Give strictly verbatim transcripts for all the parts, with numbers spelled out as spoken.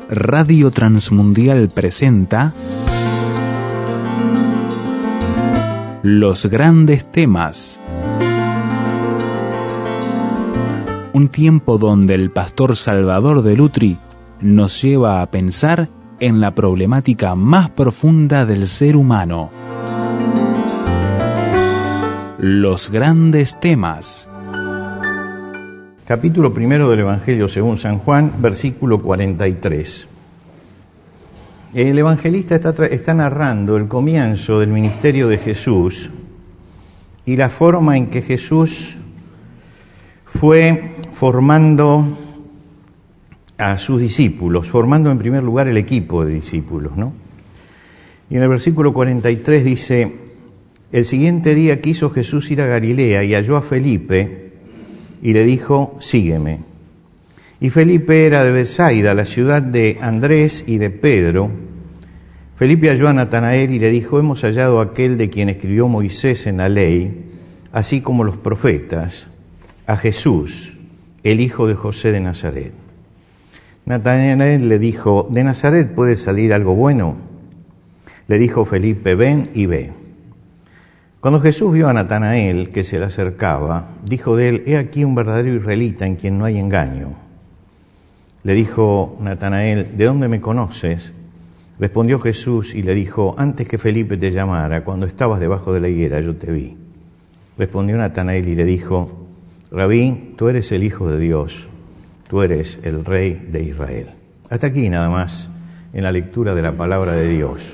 Radio Transmundial presenta Los Grandes Temas. Un tiempo donde el pastor Salvador de Lutri nos lleva a pensar en la problemática más profunda del ser humano. Los Grandes Temas. Capítulo primero del Evangelio según San Juan, versículo cuarenta y tres. El evangelista está, tra- está narrando el comienzo del ministerio de Jesús y la forma en que Jesús fue formando a sus discípulos, formando en primer lugar el equipo de discípulos, ¿no? Y en el versículo cuarenta y tres dice: el siguiente día quiso Jesús ir a Galilea y halló a Felipe y le dijo: sígueme. Y Felipe era de Betsaida, la ciudad de Andrés y de Pedro. Felipe halló a Natanael y le dijo: hemos hallado a aquel de quien escribió Moisés en la ley, así como los profetas, a Jesús, el hijo de José de Nazaret. Natanael le dijo: ¿de Nazaret puede salir algo bueno? Le dijo Felipe: ven y ve. Cuando Jesús vio a Natanael que se le acercaba, dijo de él: he aquí un verdadero israelita en quien no hay engaño. Le dijo Natanael: ¿de dónde me conoces? Respondió Jesús y le dijo: antes que Felipe te llamara, cuando estabas debajo de la higuera, yo te vi. Respondió Natanael y le dijo: Rabí, tú eres el Hijo de Dios, tú eres el Rey de Israel. Hasta aquí nada más en la lectura de la palabra de Dios.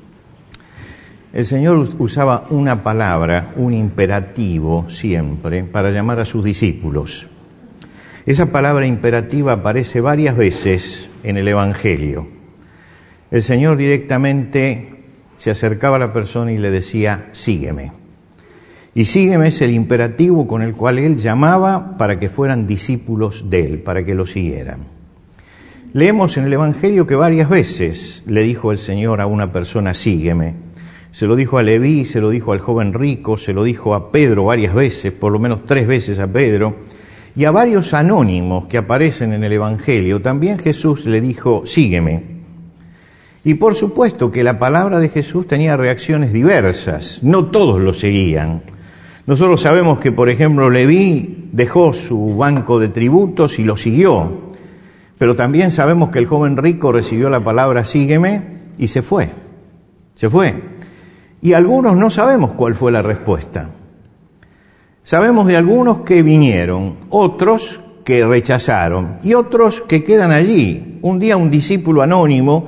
El Señor usaba una palabra, un imperativo siempre, para llamar a sus discípulos. Esa palabra imperativa aparece varias veces en el Evangelio. El Señor directamente se acercaba a la persona y le decía: sígueme. Y sígueme es el imperativo con el cual Él llamaba para que fueran discípulos de Él, para que lo siguieran. Leemos en el Evangelio que varias veces le dijo el Señor a una persona: sígueme. Se lo dijo a Leví, se lo dijo al joven rico, se lo dijo a Pedro varias veces, por lo menos tres veces a Pedro, y a varios anónimos que aparecen en el Evangelio. También Jesús le dijo: sígueme. Y por supuesto que la palabra de Jesús tenía reacciones diversas, no todos lo seguían. Nosotros sabemos que, por ejemplo, Leví dejó su banco de tributos y lo siguió, pero también sabemos que el joven rico recibió la palabra sígueme y se fue, se fue. Y algunos no sabemos cuál fue la respuesta. Sabemos de algunos que vinieron, otros que rechazaron y otros que quedan allí. Un día un discípulo anónimo,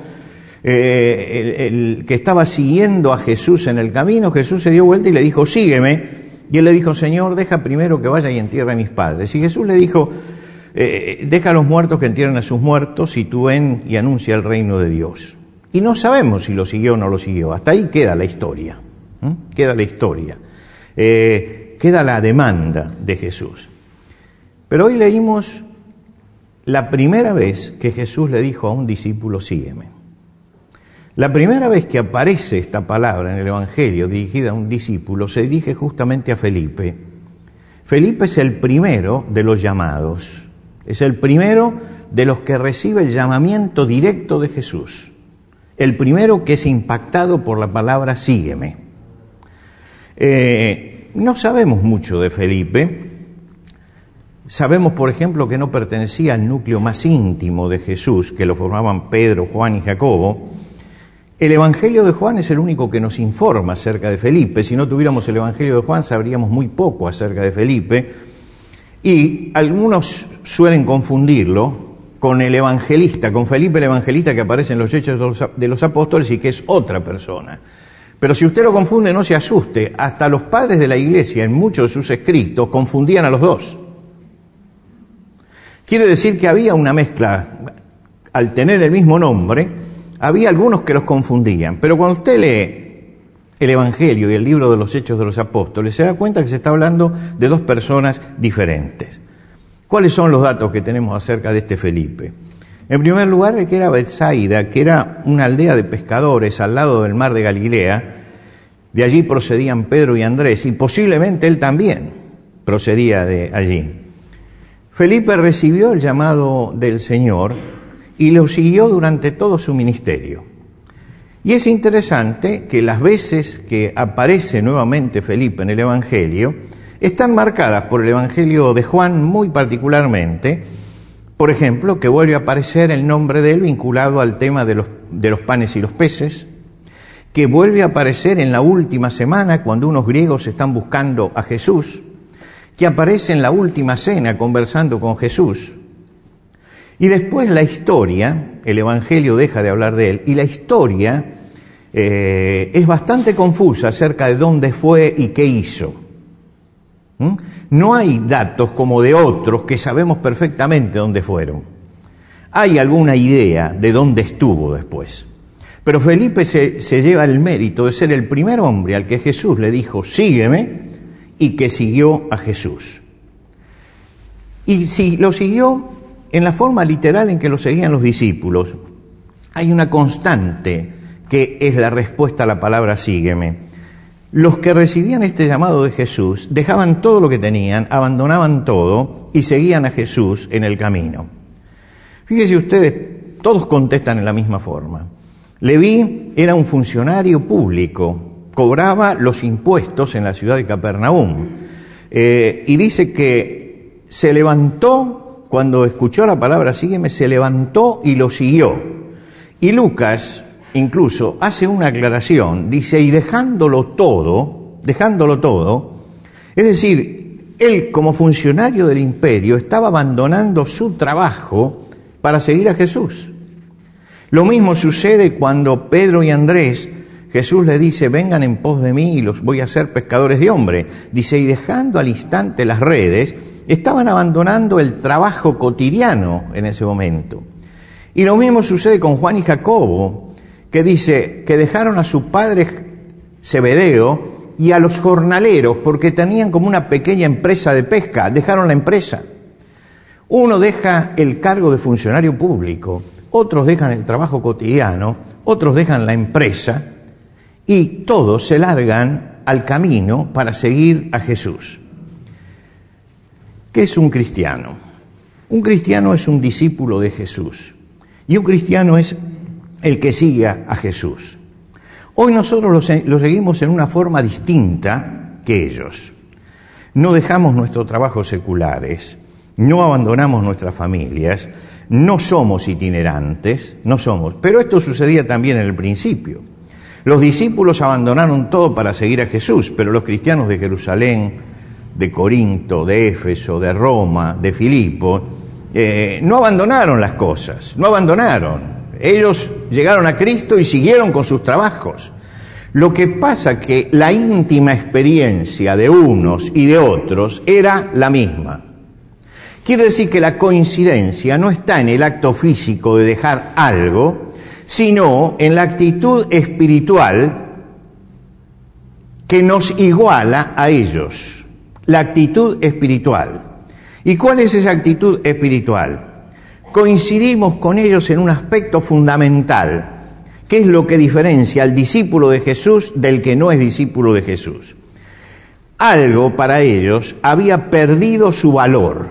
eh, el, el que estaba siguiendo a Jesús en el camino, Jesús se dio vuelta y le dijo: sígueme. Y él le dijo: Señor, deja primero que vaya y entierre a mis padres. Y Jesús le dijo: eh, deja a los muertos que entierren a sus muertos y tú ven y anuncia el reino de Dios. Y no sabemos si lo siguió o no lo siguió. Hasta ahí queda la historia. ¿Mm? Queda la historia. Eh, queda la demanda de Jesús. Pero hoy leímos la primera vez que Jesús le dijo a un discípulo: sígueme. La primera vez que aparece esta palabra en el Evangelio dirigida a un discípulo se dirige justamente a Felipe. Felipe es el primero de los llamados. Es el primero de los que recibe el llamamiento directo de Jesús. El primero que es impactado por la palabra sígueme. Eh, no sabemos mucho de Felipe. Sabemos, por ejemplo, que no pertenecía al núcleo más íntimo de Jesús, que lo formaban Pedro, Juan y Jacobo. El Evangelio de Juan es el único que nos informa acerca de Felipe. Si no tuviéramos el Evangelio de Juan, sabríamos muy poco acerca de Felipe. Y algunos suelen confundirlo con el evangelista, con Felipe el evangelista que aparece en los Hechos de los, de los Apóstoles y que es otra persona. Pero si usted lo confunde, no se asuste. Hasta los padres de la Iglesia, en muchos de sus escritos, confundían a los dos. Quiere decir que había una mezcla. Al tener el mismo nombre, había algunos que los confundían. Pero cuando usted lee el Evangelio y el libro de los Hechos de los Apóstoles, se da cuenta que se está hablando de dos personas diferentes. ¿Cuáles son los datos que tenemos acerca de este Felipe? En primer lugar, que era Betsaida, que era una aldea de pescadores al lado del mar de Galilea. De allí procedían Pedro y Andrés, y posiblemente él también procedía de allí. Felipe recibió el llamado del Señor y lo siguió durante todo su ministerio. Y es interesante que las veces que aparece nuevamente Felipe en el Evangelio están marcadas por el Evangelio de Juan muy particularmente. Por ejemplo, que vuelve a aparecer el nombre de él vinculado al tema de los, de los panes y los peces, que vuelve a aparecer en la última semana cuando unos griegos están buscando a Jesús, que aparece en la última cena conversando con Jesús. Y después la historia, el Evangelio deja de hablar de él, y la historia eh, es bastante confusa acerca de dónde fue y qué hizo. ¿Mm? No hay datos como de otros que sabemos perfectamente dónde fueron. Hay alguna idea de dónde estuvo después. Pero Felipe se, se lleva el mérito de ser el primer hombre al que Jesús le dijo, sígueme, y que siguió a Jesús. Y si lo siguió en la forma literal en que lo seguían los discípulos, hay una constante que es la respuesta a la palabra sígueme. Los que recibían este llamado de Jesús dejaban todo lo que tenían, abandonaban todo y seguían a Jesús en el camino. Fíjense ustedes, todos contestan en la misma forma. Leví era un funcionario público, cobraba los impuestos en la ciudad de Capernaum. Eh, y dice que se levantó, cuando escuchó la palabra sígueme, se levantó y lo siguió. Y Lucas incluso hace una aclaración, dice, y dejándolo todo, dejándolo todo, es decir, él como funcionario del imperio estaba abandonando su trabajo para seguir a Jesús. Lo mismo sucede cuando Pedro y Andrés, Jesús les dice, vengan en pos de mí y los voy a hacer pescadores de hombres. Dice, y dejando al instante las redes, estaban abandonando el trabajo cotidiano en ese momento. Y lo mismo sucede con Juan y Jacobo, que dice que dejaron a su padre Zebedeo y a los jornaleros porque tenían como una pequeña empresa de pesca, dejaron la empresa. Uno deja el cargo de funcionario público, otros dejan el trabajo cotidiano, otros dejan la empresa y todos se largan al camino para seguir a Jesús. ¿Qué es un cristiano? Un cristiano es un discípulo de Jesús y un cristiano es el que sigue a Jesús. Hoy nosotros lo, lo seguimos en una forma distinta que ellos. No dejamos nuestros trabajos seculares, no abandonamos nuestras familias, no somos itinerantes, no somos. Pero esto sucedía también en el principio. Los discípulos abandonaron todo para seguir a Jesús, pero los cristianos de Jerusalén, de Corinto, de Éfeso, de Roma, de Filipo, eh, no abandonaron las cosas, no abandonaron. Ellos llegaron a Cristo y siguieron con sus trabajos. Lo que pasa que la íntima experiencia de unos y de otros era la misma. Quiere decir que la coincidencia no está en el acto físico de dejar algo, sino en la actitud espiritual que nos iguala a ellos. La actitud espiritual. ¿Y cuál es esa actitud espiritual? Coincidimos con ellos en un aspecto fundamental, que es lo que diferencia al discípulo de Jesús del que no es discípulo de Jesús. Algo para ellos había perdido su valor.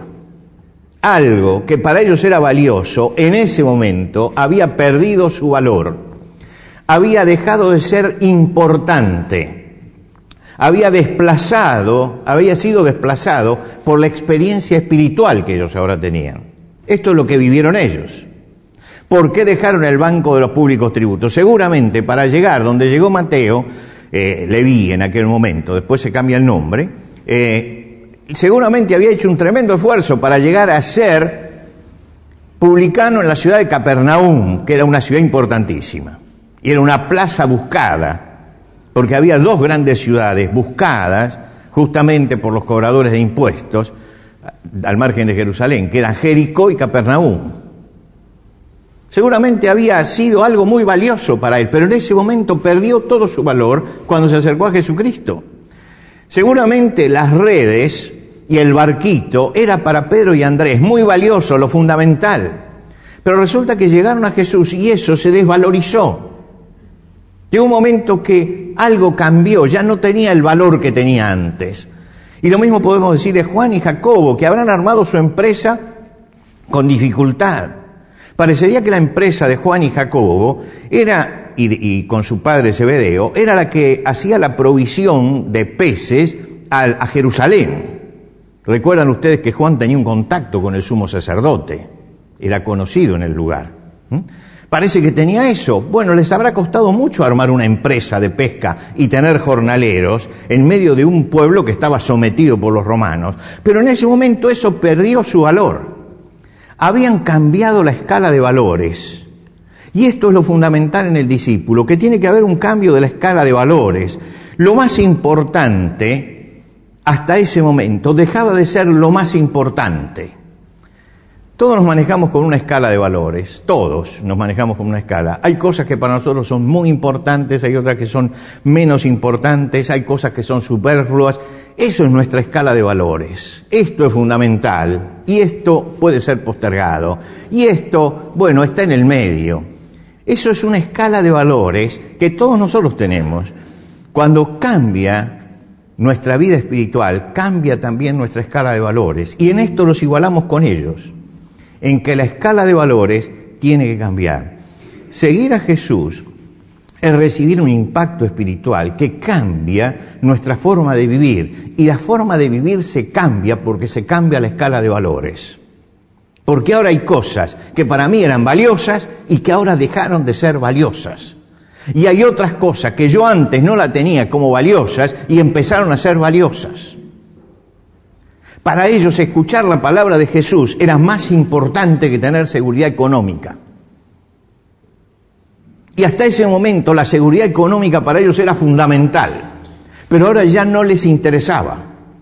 Algo que para ellos era valioso, en ese momento había perdido su valor. Había dejado de ser importante. Había desplazado, había sido desplazado por la experiencia espiritual que ellos ahora tenían. Esto es lo que vivieron ellos. ¿Por qué dejaron el banco de los públicos tributos? Seguramente para llegar donde llegó Mateo, eh, Leví en aquel momento, después se cambia el nombre, eh, seguramente había hecho un tremendo esfuerzo para llegar a ser publicano en la ciudad de Capernaum, que era una ciudad importantísima. Y era una plaza buscada, porque había dos grandes ciudades buscadas justamente por los cobradores de impuestos, al margen de Jerusalén, que eran Jericó y Capernaum. Seguramente había sido algo muy valioso para él, pero en ese momento perdió todo su valor cuando se acercó a Jesucristo. Seguramente las redes y el barquito era para Pedro y Andrés muy valioso, lo fundamental, pero resulta que llegaron a Jesús y eso se desvalorizó. Llegó un momento que algo cambió, ya no tenía el valor que tenía antes. Y lo mismo podemos decir de Juan y Jacobo, que habrán armado su empresa con dificultad, Parecería que la empresa de Juan y Jacobo era, y, y con su padre Zebedeo, era la que hacía la provisión de peces a, a Jerusalén. Recuerdan ustedes que Juan tenía un contacto con el sumo sacerdote, era conocido en el lugar. ¿Mm? Parece que tenía eso. Bueno, les habrá costado mucho armar una empresa de pesca y tener jornaleros en medio de un pueblo que estaba sometido por los romanos. Pero en ese momento eso perdió su valor. Habían cambiado la escala de valores. Y esto es lo fundamental en el discípulo, que tiene que haber un cambio de la escala de valores. Lo más importante, hasta ese momento, dejaba de ser lo más importante. Todos nos manejamos con una escala de valores, todos nos manejamos con una escala. Hay cosas que para nosotros son muy importantes, hay otras que son menos importantes, hay cosas que son superfluas. Eso es nuestra escala de valores. Esto es fundamental y esto puede ser postergado. Y esto, bueno, está en el medio. Eso es una escala de valores que todos nosotros tenemos. Cuando cambia nuestra vida espiritual, cambia también nuestra escala de valores. Y en esto los igualamos con ellos, en que la escala de valores tiene que cambiar. Seguir a Jesús es recibir un impacto espiritual que cambia nuestra forma de vivir. Y la forma de vivir se cambia porque se cambia la escala de valores. Porque ahora hay cosas que para mí eran valiosas y que ahora dejaron de ser valiosas. Y hay otras cosas que yo antes no la tenía como valiosas y empezaron a ser valiosas. Para ellos escuchar la palabra de Jesús era más importante que tener seguridad económica. Y hasta ese momento la seguridad económica para ellos era fundamental, pero ahora ya no les interesaba.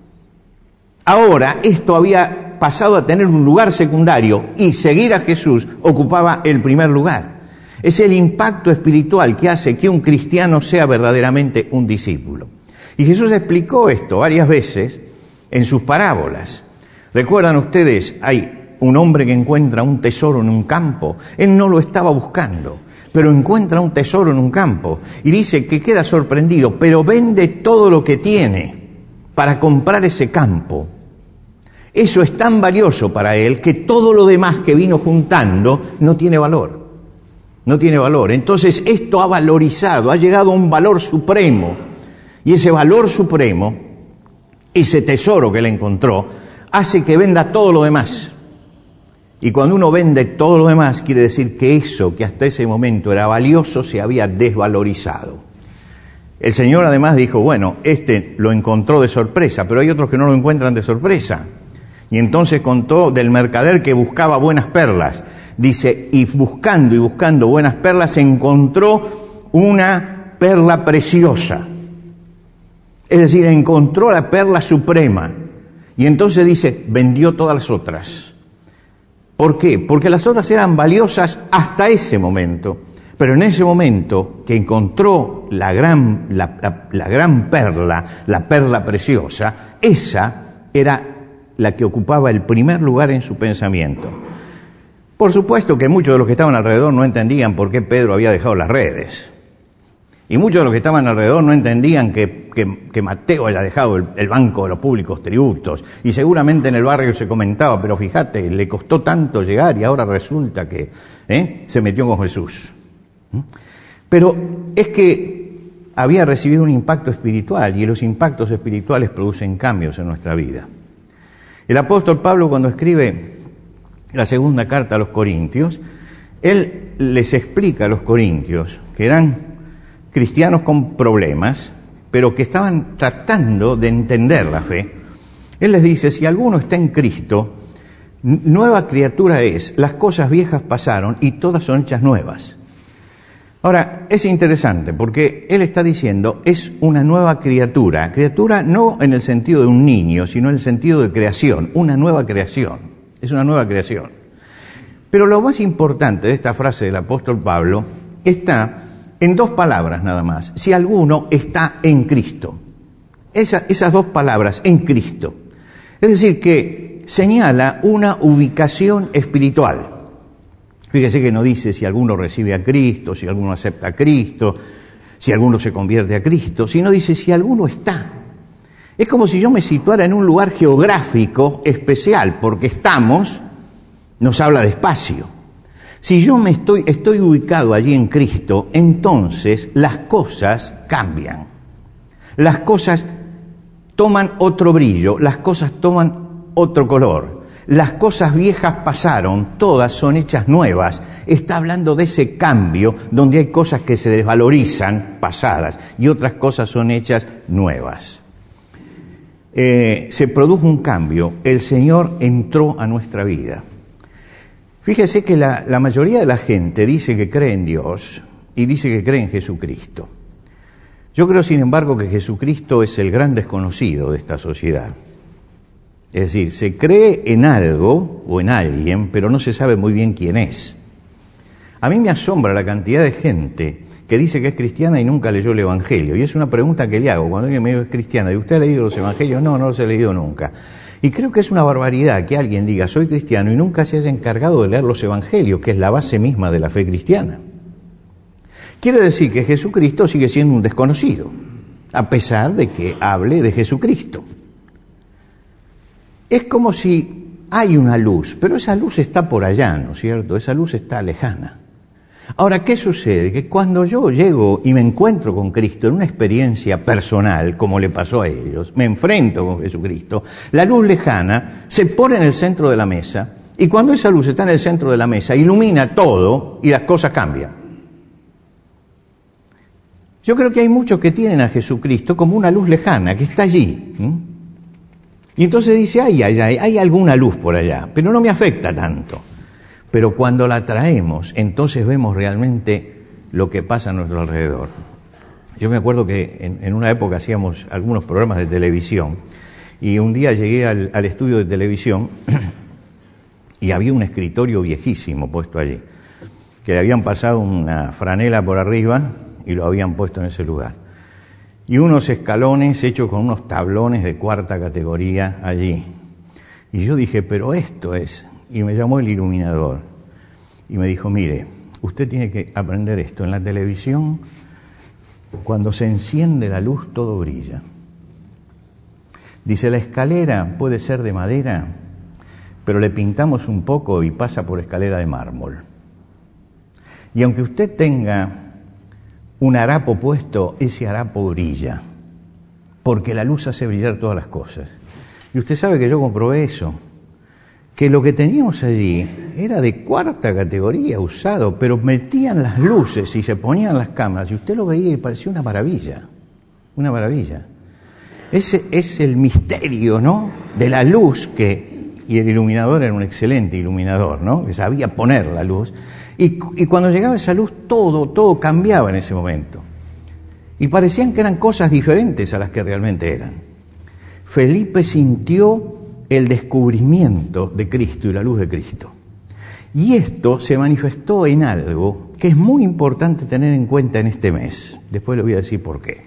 Ahora esto había pasado a tener un lugar secundario y seguir a Jesús ocupaba el primer lugar. Es el impacto espiritual que hace que un cristiano sea verdaderamente un discípulo. Y Jesús explicó esto varias veces en sus parábolas. ¿Recuerdan ustedes? Hay un hombre que encuentra un tesoro en un campo. Él no lo estaba buscando, pero encuentra un tesoro en un campo. Y dice que queda sorprendido, pero vende todo lo que tiene para comprar ese campo. Eso es tan valioso para él que todo lo demás que vino juntando no tiene valor. No tiene valor. Entonces esto ha valorizado, ha llegado a un valor supremo. Y ese valor supremo, ese tesoro que él encontró, hace que venda todo lo demás. Y cuando uno vende todo lo demás, quiere decir que eso que hasta ese momento era valioso se había desvalorizado. El Señor además dijo, bueno, este lo encontró de sorpresa, pero hay otros que no lo encuentran de sorpresa. Y entonces contó del mercader que buscaba buenas perlas. Dice, y buscando y buscando buenas perlas, encontró una perla preciosa. Es decir, encontró la perla suprema. Y entonces dice, vendió todas las otras. ¿Por qué? Porque las otras eran valiosas hasta ese momento. Pero en ese momento que encontró la gran, la, la, la gran perla, la perla preciosa, esa era la que ocupaba el primer lugar en su pensamiento. Por supuesto que muchos de los que estaban alrededor no entendían por qué Pedro había dejado las redes. Y muchos de los que estaban alrededor no entendían que, que, que Mateo haya dejado el, el banco de los públicos tributos. Y seguramente en el barrio se comentaba, pero fíjate, le costó tanto llegar y ahora resulta que ¿eh? se metió con Jesús. Pero es que había recibido un impacto espiritual y los impactos espirituales producen cambios en nuestra vida. El apóstol Pablo, cuando escribe la segunda carta a los Corintios, él les explica a los corintios que eran cristianos con problemas, pero que estaban tratando de entender la fe. Él les dice, si alguno está en Cristo, nueva criatura es, las cosas viejas pasaron y todas son hechas nuevas. Ahora, es interesante porque él está diciendo, es una nueva criatura, criatura no en el sentido de un niño, sino en el sentido de creación, una nueva creación, es una nueva creación. Pero lo más importante de esta frase del apóstol Pablo está en dos palabras nada más, si alguno está en Cristo. Esa, esas dos palabras, en Cristo. Es decir, que señala una ubicación espiritual. Fíjese que no dice si alguno recibe a Cristo, si alguno acepta a Cristo, si alguno se convierte a Cristo, sino dice si alguno está. Es como si yo me situara en un lugar geográfico especial, porque estamos, nos habla de espacio. Si yo me estoy, estoy ubicado allí en Cristo, entonces las cosas cambian. Las cosas toman otro brillo, las cosas toman otro color. Las cosas viejas pasaron, todas son hechas nuevas. Está hablando de ese cambio donde hay cosas que se desvalorizan, pasadas, y otras cosas son hechas nuevas. Eh, se produjo un cambio, el Señor entró a nuestra vida. Fíjese que la, la mayoría de la gente dice que cree en Dios y dice que cree en Jesucristo. Yo creo, sin embargo, que Jesucristo es el gran desconocido de esta sociedad. Es decir, se cree en algo o en alguien, pero no se sabe muy bien quién es. A mí me asombra la cantidad de gente que dice que es cristiana y nunca leyó el Evangelio. Y es una pregunta que le hago cuando alguien me dice que es cristiana. ¿Y usted ha leído los Evangelios? No, no los he leído nunca. Y creo que es una barbaridad que alguien diga soy cristiano y nunca se haya encargado de leer los Evangelios, que es la base misma de la fe cristiana. Quiere decir que Jesucristo sigue siendo un desconocido, a pesar de que hable de Jesucristo. Es como si hay una luz, pero esa luz está por allá, ¿no es cierto? Esa luz está lejana. Ahora, ¿qué sucede? Que cuando yo llego y me encuentro con Cristo en una experiencia personal, como le pasó a ellos, me enfrento con Jesucristo, la luz lejana se pone en el centro de la mesa, y cuando esa luz está en el centro de la mesa, ilumina todo y las cosas cambian. Yo creo que hay muchos que tienen a Jesucristo como una luz lejana, que está allí. ¿Mm? Y entonces dice, ay, ay, ay, hay alguna luz por allá, pero no me afecta tanto. Pero cuando la traemos, entonces vemos realmente lo que pasa a nuestro alrededor. Yo me acuerdo que en, en una época hacíamos algunos programas de televisión y un día llegué al, al estudio de televisión y había un escritorio viejísimo puesto allí, que le habían pasado una franela por arriba y lo habían puesto en ese lugar. Y unos escalones hechos con unos tablones de cuarta categoría allí. Y yo dije, pero esto es... Y me llamó el iluminador y me dijo, mire, usted tiene que aprender esto. En la televisión, cuando se enciende la luz, todo brilla. Dice, la escalera puede ser de madera, pero le pintamos un poco y pasa por escalera de mármol. Y aunque usted tenga un harapo puesto, ese harapo brilla, porque la luz hace brillar todas las cosas. Y usted sabe que yo comprobé eso, que lo que teníamos allí era de cuarta categoría usado, pero metían las luces y se ponían las cámaras y usted lo veía y parecía una maravilla, una maravilla. Ese es el misterio, ¿no?, de la luz que, y el iluminador era un excelente iluminador, ¿no?, que sabía poner la luz, y, y cuando llegaba esa luz todo, todo cambiaba en ese momento. Y parecían que eran cosas diferentes a las que realmente eran. Felipe sintió el descubrimiento de Cristo y la luz de Cristo. Y esto se manifestó en algo que es muy importante tener en cuenta en este mes. Después le voy a decir por qué.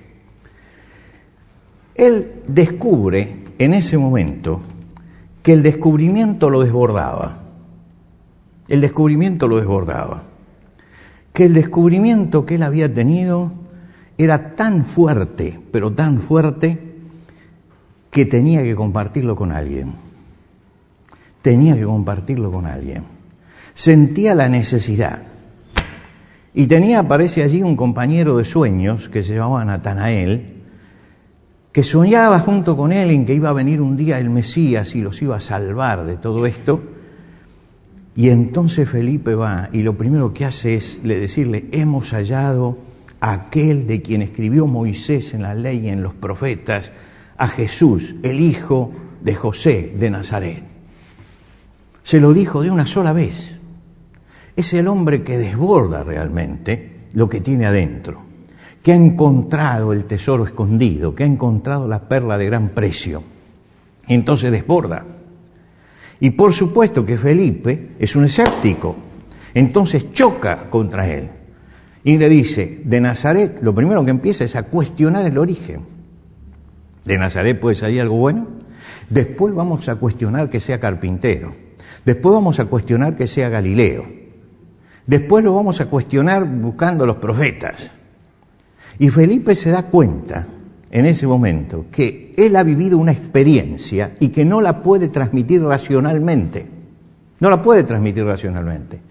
Él descubre en ese momento que el descubrimiento lo desbordaba. El descubrimiento lo desbordaba. Que el descubrimiento que él había tenido era tan fuerte, pero tan fuerte, que tenía que compartirlo con alguien. Tenía que compartirlo con alguien. Sentía la necesidad. Y tenía, parece allí, un compañero de sueños que se llamaba Natanael, que soñaba junto con él en que iba a venir un día el Mesías y los iba a salvar de todo esto. Y entonces Felipe va y lo primero que hace es le decirle, hemos hallado a aquel de quien escribió Moisés en la ley y en los profetas, a Jesús, el hijo de José de Nazaret. Se lo dijo de una sola vez. Es el hombre que desborda realmente lo que tiene adentro, que ha encontrado el tesoro escondido, que ha encontrado la perla de gran precio. Y entonces desborda. Y por supuesto que Felipe es un escéptico, entonces choca contra él. Y le dice, de Nazaret, lo primero que empieza es a cuestionar el origen. ¿De Nazaret puede salir algo bueno? Después vamos a cuestionar que sea carpintero. Después vamos a cuestionar que sea Galileo. Después lo vamos a cuestionar buscando a los profetas. Y Felipe se da cuenta en ese momento que él ha vivido una experiencia y que no la puede transmitir racionalmente. No la puede transmitir racionalmente.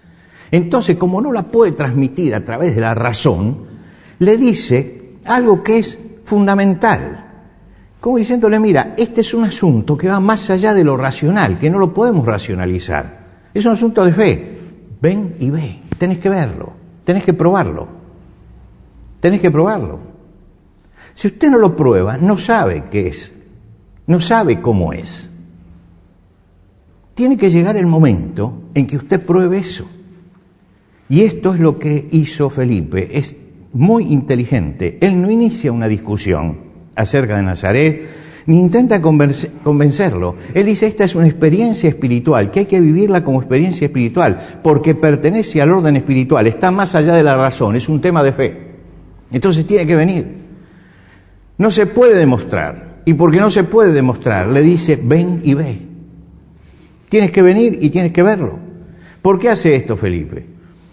Entonces, como no la puede transmitir a través de la razón, le dice algo que es fundamental. Como diciéndole, mira, este es un asunto que va más allá de lo racional, que no lo podemos racionalizar. Es un asunto de fe. Ven y ve. Tenés que verlo. Tenés que probarlo. Tenés que probarlo. Si usted no lo prueba, no sabe qué es. No sabe cómo es. Tiene que llegar el momento en que usted pruebe eso. Y esto es lo que hizo Felipe. Es muy inteligente. Él no inicia una discusión acerca de Nazaret, ni intenta convencerlo. Él dice, esta es una experiencia espiritual, que hay que vivirla como experiencia espiritual, porque pertenece al orden espiritual, está más allá de la razón, es un tema de fe. Entonces tiene que venir. No se puede demostrar, y porque no se puede demostrar, le dice, ven y ve. Tienes que venir y tienes que verlo. ¿Por qué hace esto Felipe?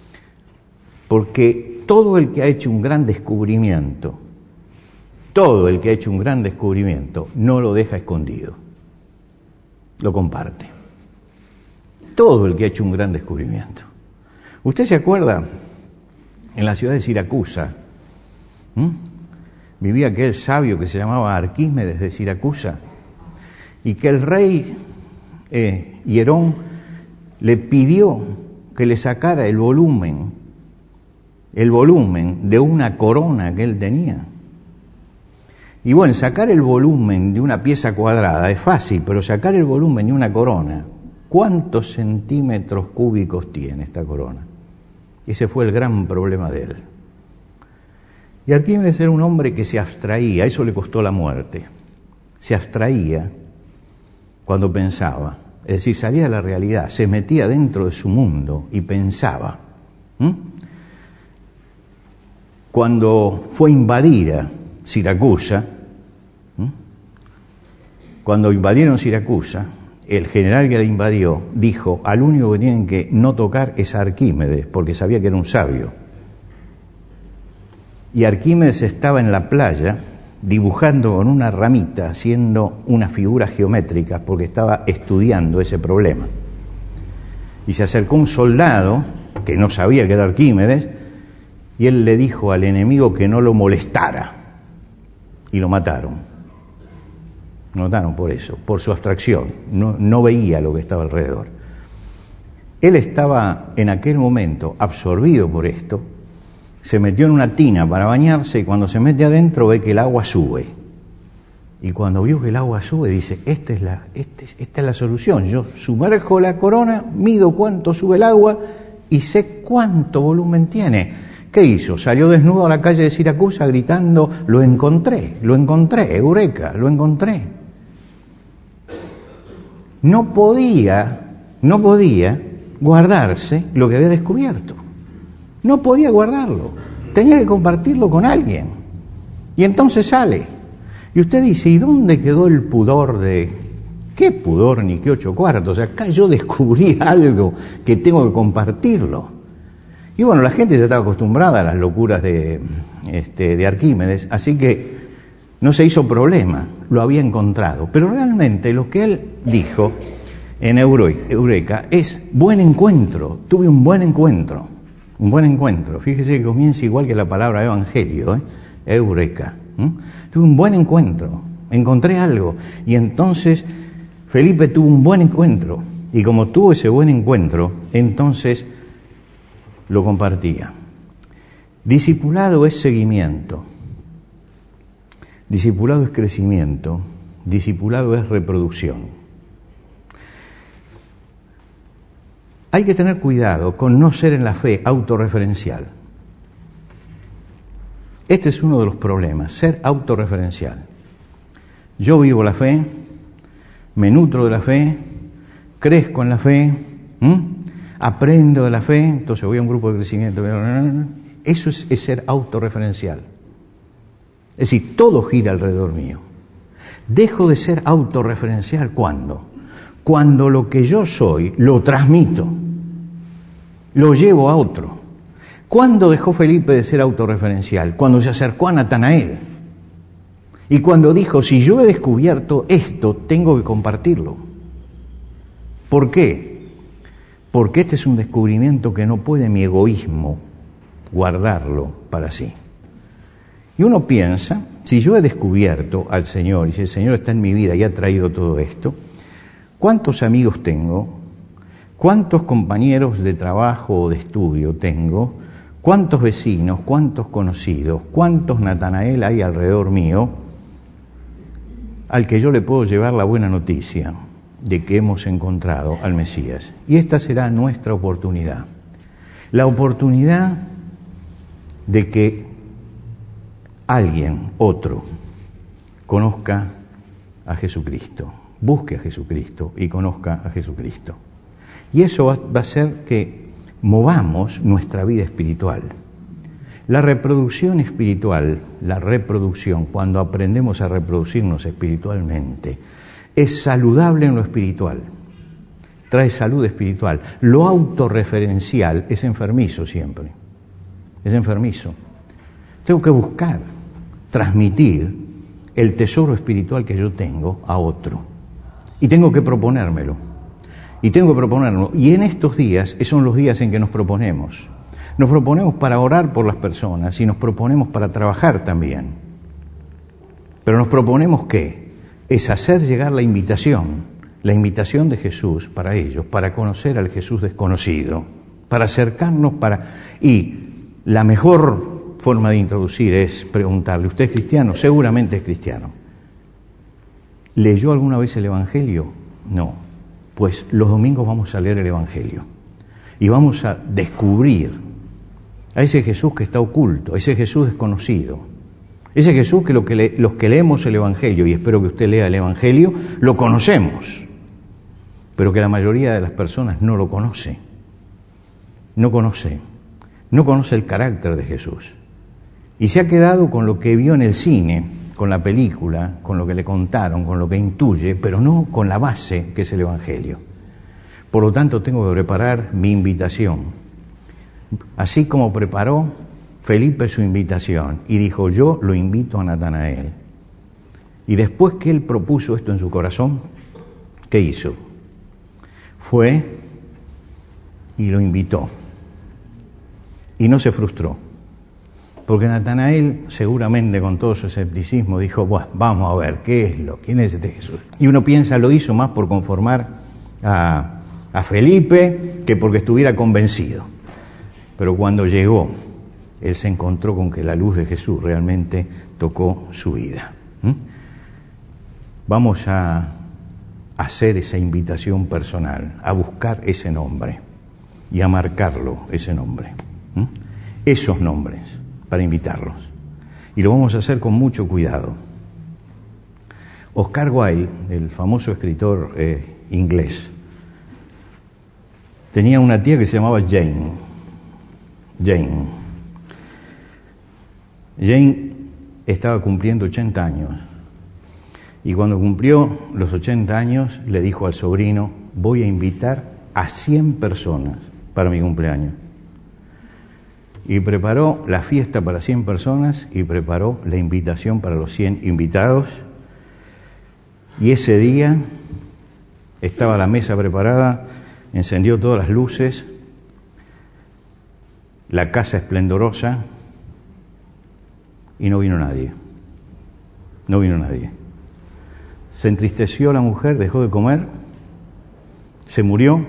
Porque todo el que ha hecho un gran descubrimiento, todo el que ha hecho un gran descubrimiento, no lo deja escondido, lo comparte. Todo el que ha hecho un gran descubrimiento. ¿Usted se acuerda? En la ciudad de Siracusa, ¿m? vivía aquel sabio que se llamaba Arquímedes de Siracusa, y que el rey eh, Hierón le pidió que le sacara el volumen, el volumen de una corona que él tenía. Y bueno, sacar el volumen de una pieza cuadrada es fácil, pero sacar el volumen de una corona, ¿cuántos centímetros cúbicos tiene esta corona? Ese fue el gran problema de él. Y Arquímedes era un hombre que se abstraía, eso le costó la muerte. Se abstraía cuando pensaba, es decir, salía de la realidad, se metía dentro de su mundo y pensaba. ¿Mm? Cuando fue invadida Siracusa, ¿m? cuando invadieron Siracusa, el general que la invadió dijo, al único que tienen que no tocar es a Arquímedes, porque sabía que era un sabio. Y Arquímedes estaba en la playa dibujando con una ramita, haciendo unas figuras geométricas, porque estaba estudiando ese problema. Y se acercó un soldado, que no sabía que era Arquímedes, y él le dijo al enemigo que no lo molestara. Y lo mataron. Lo mataron por eso, por su abstracción. No, no veía lo que estaba alrededor. Él estaba en aquel momento absorbido por esto, se metió en una tina para bañarse y cuando se mete adentro ve que el agua sube. Y cuando vio que el agua sube dice, esta es la, este, esta es la solución. Yo sumerjo la corona, mido cuánto sube el agua y sé cuánto volumen tiene. ¿Qué hizo? Salió desnudo a la calle de Siracusa gritando, lo encontré, lo encontré, eureka, lo encontré. No podía, no podía guardarse lo que había descubierto. No podía guardarlo. Tenía que compartirlo con alguien. Y entonces sale. Y usted dice, ¿y dónde quedó el pudor de... ¿Qué pudor ni qué ocho cuartos? Acá yo descubrí algo que tengo que compartirlo. Y bueno, la gente ya estaba acostumbrada a las locuras de, este, de Arquímedes, así que no se hizo problema, lo había encontrado. Pero realmente lo que él dijo en Eureka es buen encuentro, tuve un buen encuentro, un buen encuentro. Fíjese que comienza igual que la palabra evangelio, ¿eh? Eureka. ¿eh? Tuve un buen encuentro, encontré algo. Y entonces Felipe tuvo un buen encuentro, y como tuvo ese buen encuentro, entonces lo compartía. Discipulado es seguimiento, discipulado es crecimiento, discipulado es reproducción. Hay que tener cuidado con no ser en la fe autorreferencial. Este es uno de los problemas, ser autorreferencial. Yo vivo la fe, me nutro de la fe, crezco en la fe, ¿m? aprendo de la fe, entonces voy a un grupo de crecimiento. Eso es, es ser autorreferencial. Es decir, todo gira alrededor mío. Dejo de ser autorreferencial, ¿cuándo? Cuando lo que yo soy lo transmito, lo llevo a otro. ¿Cuándo dejó Felipe de ser autorreferencial? Cuando se acercó a Natanael. Y cuando dijo, si yo he descubierto esto, tengo que compartirlo. ¿Por qué? porque este es un descubrimiento que no puede mi egoísmo guardarlo para sí. Y uno piensa, si yo he descubierto al Señor y si el Señor está en mi vida y ha traído todo esto, ¿cuántos amigos tengo? ¿Cuántos compañeros de trabajo o de estudio tengo? ¿Cuántos vecinos? ¿Cuántos conocidos? ¿Cuántos Natanael hay alrededor mío al que yo le puedo llevar la buena noticia de que hemos encontrado al Mesías? Y esta será nuestra oportunidad. La oportunidad de que alguien, otro, conozca a Jesucristo, busque a Jesucristo y conozca a Jesucristo. Y eso va, va a hacer que movamos nuestra vida espiritual. La reproducción espiritual, la reproducción, cuando aprendemos a reproducirnos espiritualmente, es saludable en lo espiritual, trae salud espiritual. Lo autorreferencial es enfermizo siempre, es enfermizo. Tengo que buscar, transmitir el tesoro espiritual que yo tengo a otro. Y tengo que proponérmelo. Y tengo que proponérmelo. Y en estos días, esos son los días en que nos proponemos. Nos proponemos para orar por las personas y nos proponemos para trabajar también. Pero nos proponemos ¿qué? Es hacer llegar la invitación, la invitación de Jesús para ellos, para conocer al Jesús desconocido, para acercarnos para... Y la mejor forma de introducir es preguntarle, ¿usted es cristiano? Seguramente es cristiano. ¿Leyó alguna vez el Evangelio? No. Pues los domingos vamos a leer el Evangelio y vamos a descubrir a ese Jesús que está oculto, a ese Jesús desconocido, ese Jesús que, lo que le, los que leemos el Evangelio, y espero que usted lea el Evangelio, lo conocemos, pero que la mayoría de las personas no lo conoce, no conoce, no conoce el carácter de Jesús. Y se ha quedado con lo que vio en el cine, con la película, con lo que le contaron, con lo que intuye, pero no con la base que es el Evangelio. Por lo tanto, tengo que preparar mi invitación. Así como preparó Felipe su invitación y dijo, yo lo invito a Natanael. Y después que él propuso esto en su corazón, ¿qué hizo? Fue y lo invitó. Y no se frustró. Porque Natanael, seguramente con todo su escepticismo, dijo, bueno, vamos a ver, ¿qué es lo? ¿Quién es este Jesús? Y uno piensa, lo hizo más por conformar a, a Felipe que porque estuviera convencido. Pero cuando llegó, él se encontró con que la luz de Jesús realmente tocó su vida. ¿Mm? Vamos a hacer esa invitación personal, a buscar ese nombre y a marcarlo, ese nombre. ¿Mm? Esos nombres, para invitarlos. Y lo vamos a hacer con mucho cuidado. Oscar Wilde, el famoso escritor eh, inglés, tenía una tía que se llamaba Jane. Jane. Jane estaba cumpliendo ochenta años. Y cuando cumplió los ochenta años, le dijo al sobrino, voy a invitar a cien personas para mi cumpleaños. Y preparó la fiesta para cien personas y preparó la invitación para los cien invitados. Y ese día estaba la mesa preparada, encendió todas las luces, la casa esplendorosa, y no vino nadie. No vino nadie. Se entristeció la mujer, dejó de comer, se murió,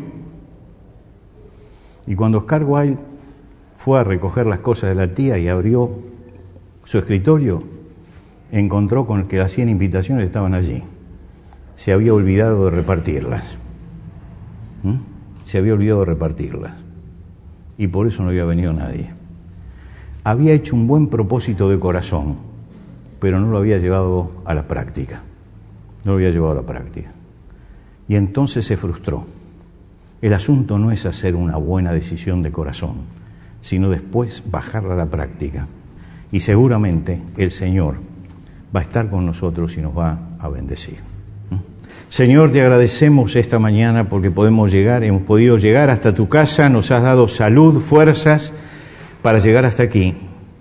y cuando Oscar Wilde fue a recoger las cosas de la tía y abrió su escritorio, encontró con que las cien invitaciones estaban allí. Se había olvidado de repartirlas. ¿Mm? Se había olvidado de repartirlas. Y por eso no había venido nadie. Había hecho un buen propósito de corazón, pero no lo había llevado a la práctica. No lo había llevado a la práctica. Y entonces se frustró. El asunto no es hacer una buena decisión de corazón, sino después bajarla a la práctica. Y seguramente el Señor va a estar con nosotros y nos va a bendecir. ¿Mm? Señor, te agradecemos esta mañana porque podemos llegar, hemos podido llegar hasta tu casa, nos has dado salud, fuerzas para llegar hasta aquí.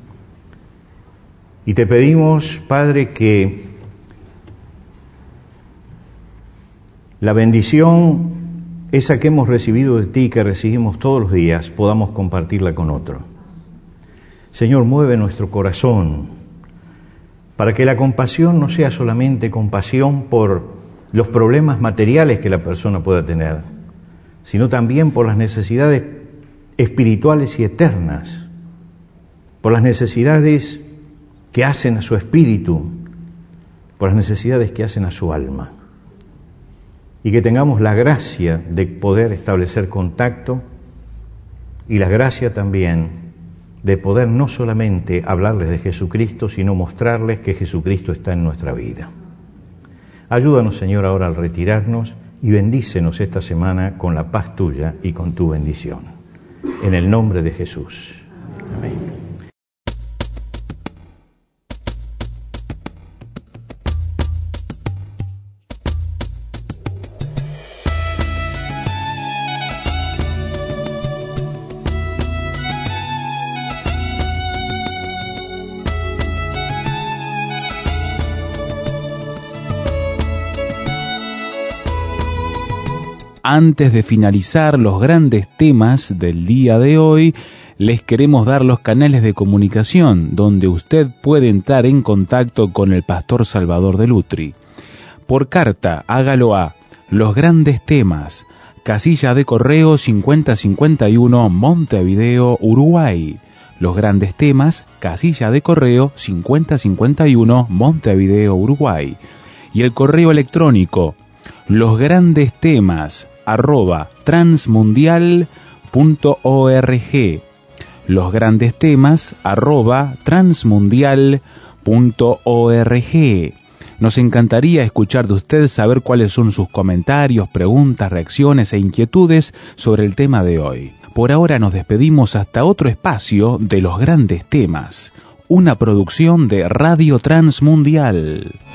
Y te pedimos, Padre, que la bendición esa que hemos recibido de ti, que recibimos todos los días, podamos compartirla con otro. Señor, mueve nuestro corazón para que la compasión no sea solamente compasión por los problemas materiales que la persona pueda tener, sino también por las necesidades espirituales y eternas, por las necesidades que hacen a su espíritu, por las necesidades que hacen a su alma. Y que tengamos la gracia de poder establecer contacto y la gracia también de poder no solamente hablarles de Jesucristo, sino mostrarles que Jesucristo está en nuestra vida. Ayúdanos, Señor, ahora al retirarnos y bendícenos esta semana con la paz tuya y con tu bendición. En el nombre de Jesús. Amén. Antes de finalizar los grandes temas del día de hoy, les queremos dar los canales de comunicación donde usted puede entrar en contacto con el pastor Salvador de Lutri. Por carta, hágalo a Los Grandes Temas, casilla de correo cincuenta cincuenta y uno, Montevideo, Uruguay. Los Grandes Temas, casilla de correo cincuenta cincuenta y uno, Montevideo, Uruguay. Y el correo electrónico, Los Grandes Temas, arroba transmundial punto org. Los Grandes Temas, arroba transmundial punto org. Nos encantaría escuchar de usted, saber cuáles son sus comentarios, preguntas, reacciones e inquietudes sobre el tema de hoy. Por ahora nos despedimos hasta otro espacio de Los Grandes Temas, una producción de Radio Transmundial.